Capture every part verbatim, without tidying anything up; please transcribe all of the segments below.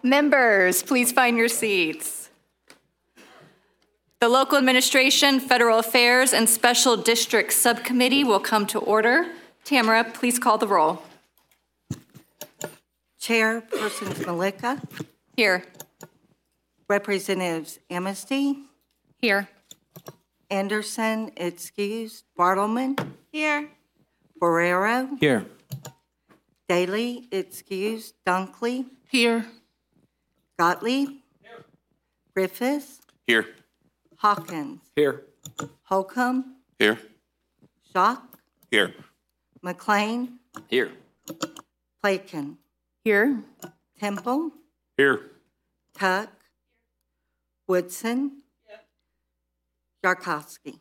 Members, please find your seats. The Local Administration, Federal Affairs, and Special District Subcommittee will come to order. Tamara, please call the roll. Chairperson Malika. Here. Representatives Amnesty. Here. Anderson, excused. Bartleman. Here. Borrero. Here. Daly, excused. Dunkley. Here. Gottlieb. Here. Griffiths. Here. Hawkins. Here. Holcomb. Here. Jacques. Here. McLean. Here. Plakin. Here. Temple. Here. Tuck. Woodson. Yarkowski.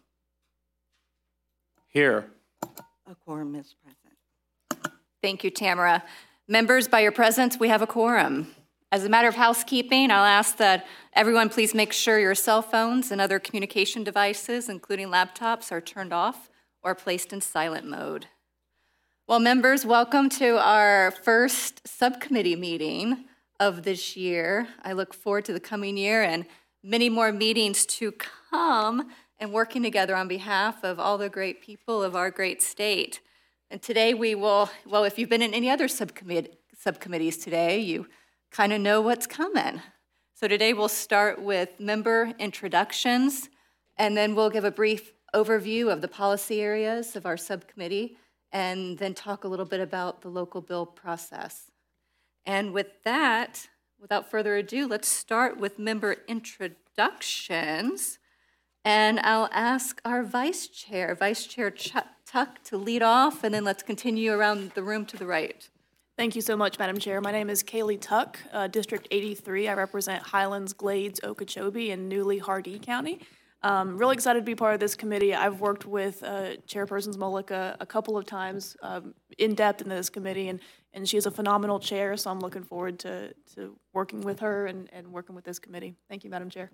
Here. A quorum is present. Thank you, Tamara. Members, by your presence, we have a quorum. As a matter of housekeeping, I'll ask that everyone please make sure your cell phones and other communication devices, including laptops, are turned off or placed in silent mode. Well, members, welcome to our first subcommittee meeting of this year. I look forward to the coming year and many more meetings to come and working together on behalf of all the great people of our great state. And today we will, well, if you've been in any other subcommit- subcommittees today, you kind of know what's coming. So today we'll start with member introductions, and then we'll give a brief overview of the policy areas of our subcommittee, and then talk a little bit about the local bill process. And with that, without further ado, let's start with member introductions. And I'll ask our vice chair, Vice Chair Ch- Tuck, to lead off, and then let's continue around the room to the right. Thank you so much, Madam Chair. My name is Kaylee Tuck, uh, District eighty-three. I represent Highlands, Glades, Okeechobee, and Newly Hardee County. Um, really excited to be part of this committee. I've worked with uh, Chairperson Mullica a couple of times um, in depth in this committee, and, and she is a phenomenal chair, so I'm looking forward to, to working with her and, and working with this committee. Thank you, Madam Chair.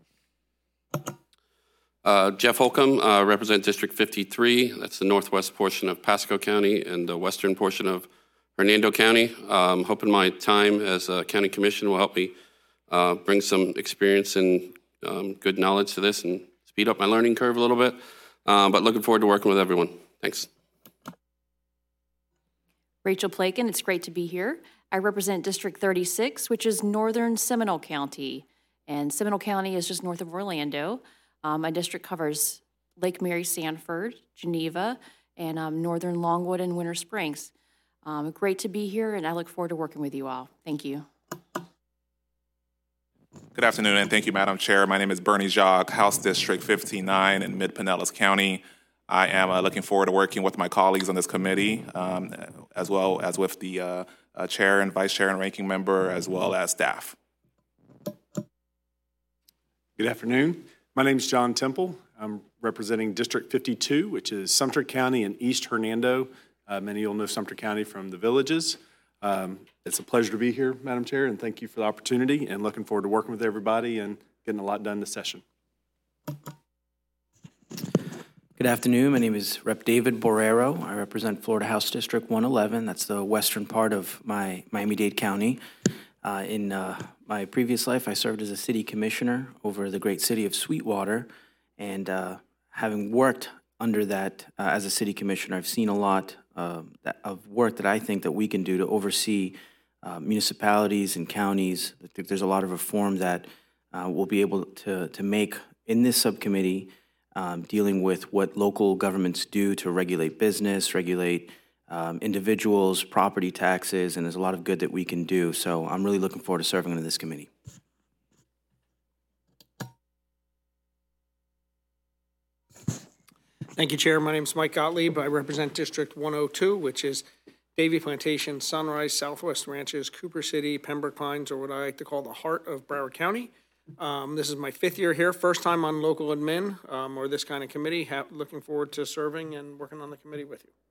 Uh, Jeff Holcomb, uh, represent District fifty-three. That's the northwest portion of Pasco County and the western portion of Hernando County. Um, hoping my time as a county commission will help me uh, bring some experience and um, good knowledge to this and speed up my learning curve a little bit. Uh, but looking forward to working with everyone. Thanks. Rachel Plakin, it's great to be here. I represent District thirty-six, which is northern Seminole County. And Seminole County is just north of Orlando. Um, my district covers Lake Mary Sanford, Geneva, and um, northern Longwood and Winter Springs. Um, great to be here, and I look forward to working with you all. Thank you. Good afternoon, and thank you, Madam Chair. My name is Bernie Jacques, House District fifty-nine in Mid-Pinellas County. I am uh, looking forward to working with my colleagues on this committee, um, as well as with the uh, uh, Chair and Vice Chair and Ranking Member, as well as staff. Good afternoon. My name is John Temple. I'm representing District fifty-two, which is Sumter County and East Hernando. Uh, many of you will know Sumter County from the villages. Um, it's a pleasure to be here, Madam Chair, and thank you for the opportunity, and looking forward to working with everybody and getting a lot done this session. Good afternoon. My name is Representative David Borrero. I represent Florida House District one eleven. That's the western part of my Miami-Dade County. Uh, in uh, my previous life, I served as a city commissioner over the great city of Sweetwater, and uh, having worked under that uh, as a city commissioner, I've seen a lot uh, that, of work that I think that we can do to oversee uh, municipalities and counties. I think there's a lot of reform that uh, we'll be able to, to make in this subcommittee, um, dealing with what local governments do to regulate business, regulate Um, individuals, property taxes, and there's a lot of good that we can do. So I'm really looking forward to serving on this committee. Thank you, Chair. My name is Mike Gottlieb. I represent District one oh two, which is Davie Plantation, Sunrise, Southwest Ranches, Cooper City, Pembroke Pines, or what I like to call the heart of Broward County. Um, this is my fifth year here, first time on local admin um, or this kind of committee. Ha- looking forward to serving and working on the committee with you.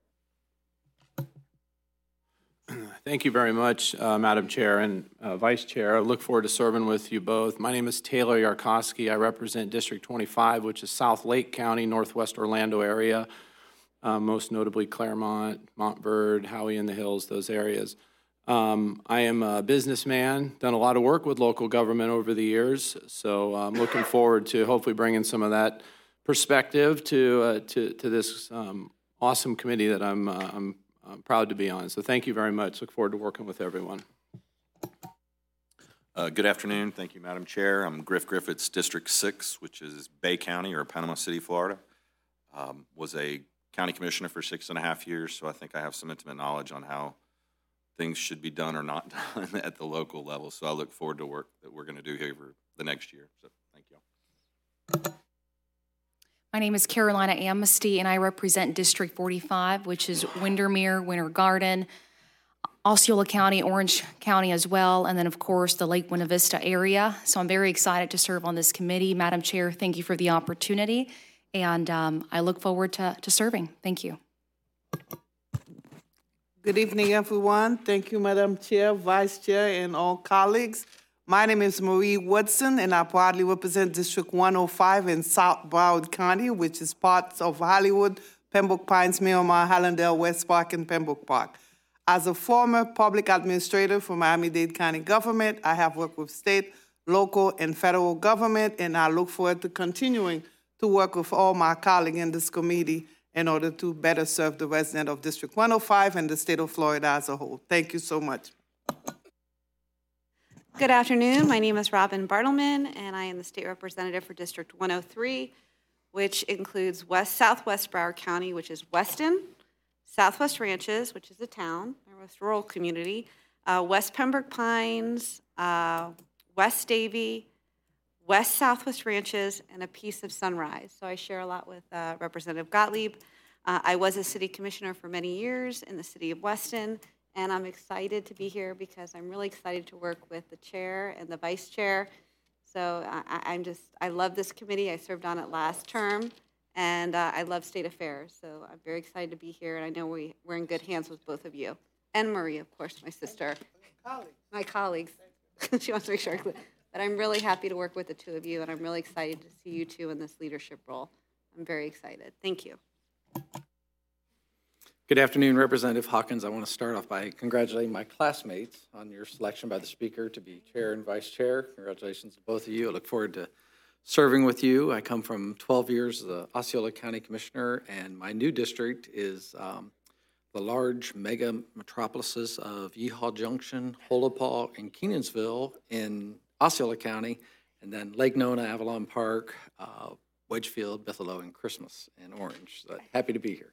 Thank you very much, uh, Madam Chair and uh, Vice Chair. I look forward to serving with you both. My name is Taylor Yarkowski. I represent District twenty-five, which is South Lake County, Northwest Orlando area, uh, most notably Claremont, Montverde, Howey in the Hills, those areas. Um, I am a businessman, done a lot of work with local government over the years, so I'm looking forward to hopefully bringing some of that perspective to uh, to, to this um, awesome committee that I'm, uh, I'm I'm proud to be on. So thank you very much. Look forward to working with everyone. Uh, good afternoon. Thank you, Madam Chair. I'm Griff Griffiths, District six, which is Bay County or Panama City, Florida. Um, was a county commissioner for six and a half years, so I think I have some intimate knowledge on how things should be done or not done at the local level. So I look forward to work that we're going to do here for the next year. So thank you. My name is Carolina Amnesty, and I represent District forty-five, which is Windermere, Winter Garden, Osceola County, Orange County as well, and then, of course, the Lake Buena Vista area. So I'm very excited to serve on this committee. Madam Chair, thank you for the opportunity, and um, I look forward to, to serving. Thank you. Good evening, everyone. Thank you, Madam Chair, Vice Chair, and all colleagues. My name is Marie Woodson, and I proudly represent District one oh five in South Broward County, which is parts of Hollywood, Pembroke Pines, Miramar, Hallandale, West Park, and Pembroke Park. As a former public administrator for Miami-Dade County government, I have worked with state, local, and federal government, and I look forward to continuing to work with all my colleagues in this committee in order to better serve the residents of District one oh five and the state of Florida as a whole. Thank you so much. Good afternoon. My name is Robin Bartleman, and I am the state representative for District one oh three, which includes West Southwest Broward County, which is Weston, Southwest Ranches, which is a town, our most rural community, uh, West Pembroke Pines, uh, West Davie, West Southwest Ranches, and a piece of Sunrise. So I share a lot with uh, Representative Gottlieb. Uh, I was a city commissioner for many years in the city of Weston, and I'm excited to be here because I'm really excited to work with the chair and the vice chair. So I, I'm just, I love this committee. I served on it last term, and uh, I love state affairs. So I'm very excited to be here, and I know we, we're in good hands with both of you. And Marie, of course, my sister. My colleagues. She wants to make sure. But I'm really happy to work with the two of you, and I'm really excited to see you two in this leadership role. I'm very excited. Thank you. Good afternoon, Representative Hawkins. I want to start off by congratulating my classmates on your selection by the Speaker to be Chair and Vice Chair. Congratulations to both of you. I look forward to serving with you. I come from twelve years as the Osceola County Commissioner, and my new district is um, the large mega metropolises of Yeehaw Junction, Holopaw, and Kenansville in Osceola County, and then Lake Nona, Avalon Park, uh, Wedgefield, Bethelo, and Christmas and Orange. So happy to be here.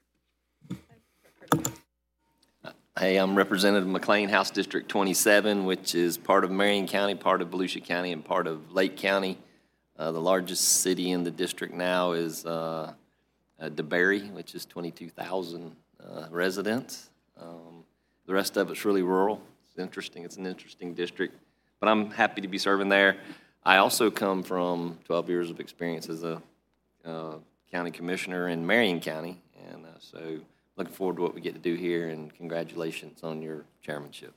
Hey, I'm Representative McLean, House District twenty-seven, which is part of Marion County, part of Volusia County, and part of Lake County. Uh, the largest city in the district now is uh, uh, DeBary, which is twenty-two thousand uh, residents. Um, the rest of it's really rural. It's interesting. It's an interesting district, but I'm happy to be serving there. I also come from twelve years of experience as a uh, county commissioner in Marion County, and uh, so looking forward to what we get to do here, and congratulations on your chairmanship.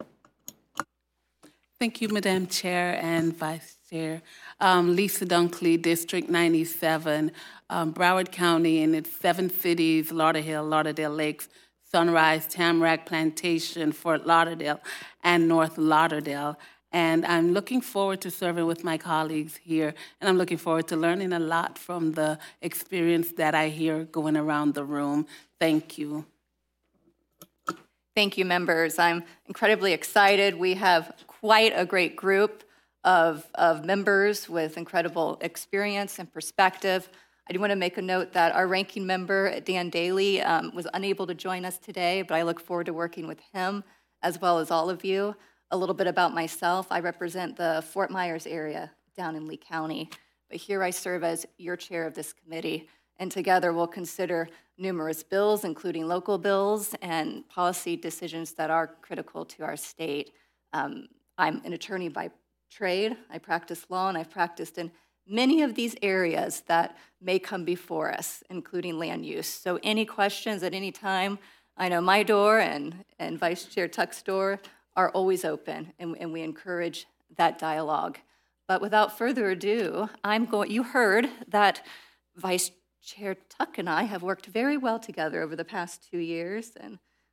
Thank you, Madam Chair and Vice Chair. Um, Lisa Dunkley, District ninety-seven, um, Broward County and its seven cities, Lauderhill, Lauderdale Lakes, Sunrise, Tamarack Plantation, Fort Lauderdale, and North Lauderdale. And I'm looking forward to serving with my colleagues here, and I'm looking forward to learning a lot from the experience that I hear going around the room. Thank you. Thank you, members. I'm incredibly excited. We have quite a great group of, of members with incredible experience and perspective. I do want to make a note that our ranking member, Dan Daly, um, was unable to join us today, but I look forward to working with him as well as all of you. A little bit about myself. I represent the Fort Myers area down in Lee County, but here I serve as your chair of this committee, and together we'll consider numerous bills, including local bills and policy decisions that are critical to our state. Um, I'm an attorney by trade. I practice law, and I've practiced in many of these areas that may come before us, including land use. So any questions at any time, I know my door and, and Vice Chair Tuck's door are always open, and, and we encourage that dialogue. But without further ado, I'm going. You heard that Vice Chair Tuck and I have worked very well together over the past two years, and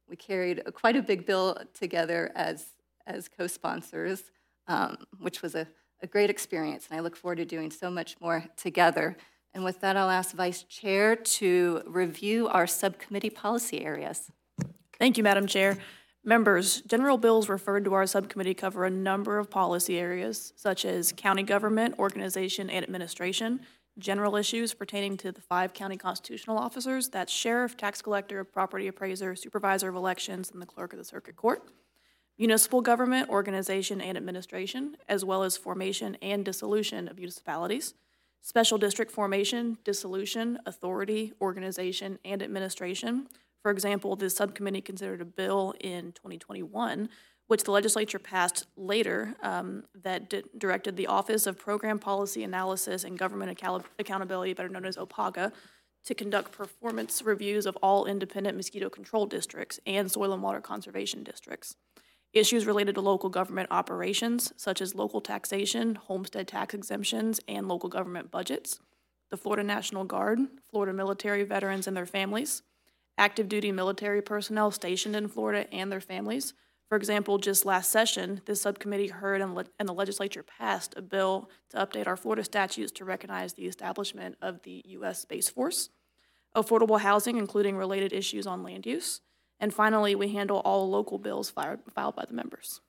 we carried quite a big bill together as, as co-sponsors, um, which was a, a great experience, and I look forward to doing so much more together. And with that, I'll ask Vice Chair to review our subcommittee policy areas. Thank you, Madam Chair. Members, general bills referred to our subcommittee cover a number of policy areas, such as county government, organization, and administration, general issues pertaining to the five county constitutional officers, that's sheriff, tax collector, property appraiser, supervisor of elections, and the clerk of the circuit court, municipal government, organization, and administration, as well as formation and dissolution of municipalities, special district formation, dissolution, authority, organization, and administration. For example, this subcommittee considered a bill in twenty twenty-one, which the legislature passed later, um, that di- directed the Office of Program Policy Analysis and Government Account- Accountability, better known as OPAGA, to conduct performance reviews of all independent mosquito control districts and soil and water conservation districts. Issues related to local government operations, such as local taxation, homestead tax exemptions, and local government budgets, the Florida National Guard, Florida military veterans and their families, active duty military personnel stationed in Florida and their families. For example, just last session, this subcommittee heard and, le- and the legislature passed a bill to update our Florida statutes to recognize the establishment of the U S Space Force, affordable housing, including related issues on land use, and finally, we handle all local bills filed, filed by the members.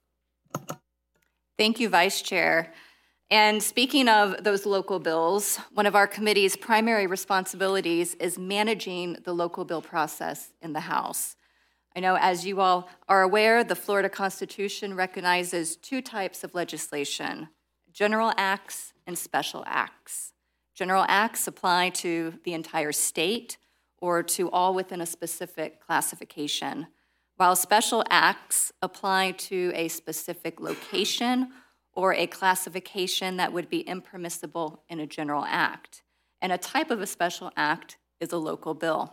Thank you, Vice Chair. And speaking of those local bills, one of our committee's primary responsibilities is managing the local bill process in the House. I know, as you all are aware, the Florida Constitution recognizes two types of legislation: general acts and special acts. General acts apply to the entire state or to all within a specific classification, while special acts apply to a specific location or a classification that would be impermissible in a general act. And a type of a special act is a local bill.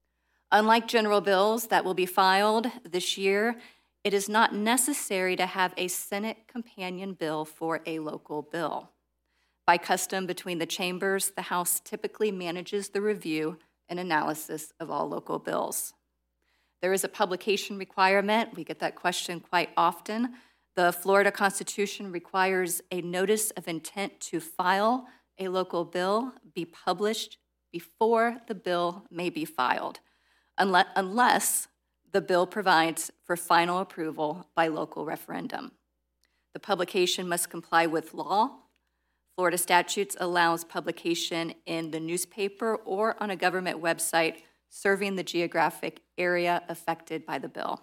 Unlike general bills that will be filed this year, it is not necessary to have a Senate companion bill for a local bill. By custom between the chambers, the House typically manages the review and analysis of all local bills. There is a publication requirement. We get that question quite often. The Florida Constitution requires a notice of intent to file a local bill be published before the bill may be filed, unless, unless the bill provides for final approval by local referendum. The publication must comply with law. Florida statutes allows publication in the newspaper or on a government website serving the geographic area affected by the bill.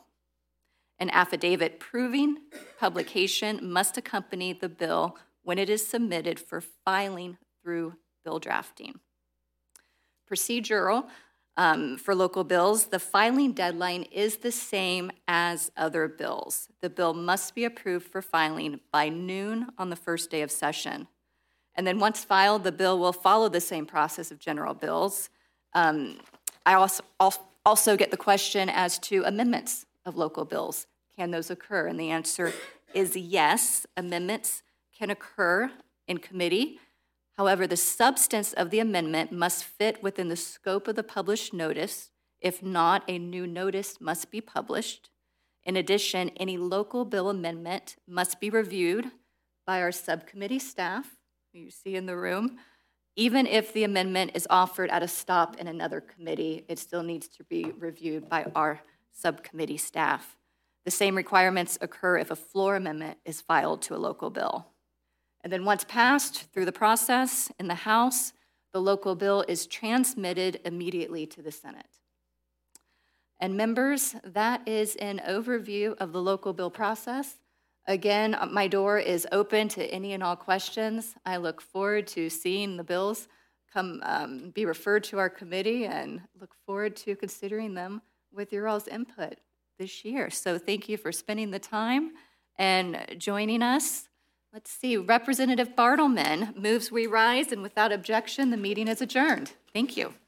An affidavit proving publication must accompany the bill when it is submitted for filing through bill drafting. Procedural, um, for local bills, the filing deadline is the same as other bills. The bill must be approved for filing by noon on the first day of session. And then once filed, the bill will follow the same process of general bills. Um, I also, also get the question as to amendments of local bills. Can those occur? And the answer is yes, amendments can occur in committee. However, the substance of the amendment must fit within the scope of the published notice. If not, a new notice must be published. In addition, any local bill amendment must be reviewed by our subcommittee staff, who you see in the room. Even if the amendment is offered at a stop in another committee, it still needs to be reviewed by our subcommittee staff. The same requirements occur if a floor amendment is filed to a local bill. And then once passed through the process in the House, the local bill is transmitted immediately to the Senate. And members, that is an overview of the local bill process. Again, my door is open to any and all questions. I look forward to seeing the bills come um, be referred to our committee and look forward to considering them with your all's input this year. So thank you for spending the time and joining us. Let's see, Representative Bartleman moves we rise, and without objection, the meeting is adjourned. Thank you.